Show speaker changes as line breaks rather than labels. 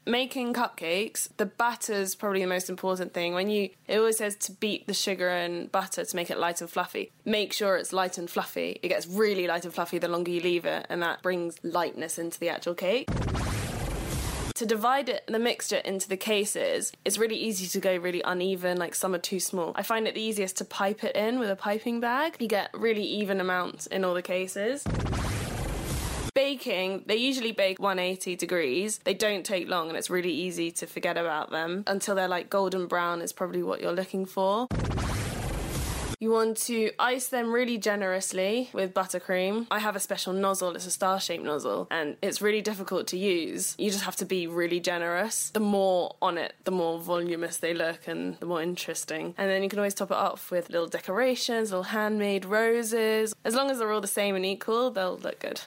Making cupcakes, the batter's probably the most important thing. It always says to beat the sugar and butter to make it light and fluffy. Make sure it's light and fluffy. It gets really light and fluffy the longer you leave it, and that brings lightness into the actual cake. To divide the mixture into the cases, it's really easy to go really uneven, like some are too small. I find it the easiest to pipe it in with a piping bag. You get really even amounts in all the cases. Baking, they usually bake 180 degrees. They don't take long and it's really easy to forget about them until they're like golden brown is probably what you're looking for. You want to ice them really generously with buttercream. I have a special nozzle, it's a star-shaped nozzle, and it's really difficult to use. You just have to be really generous. The more on it, the more voluminous they look and the more interesting. And then you can always top it off with little decorations, little handmade roses. As long as they're all the same and equal, they'll look good.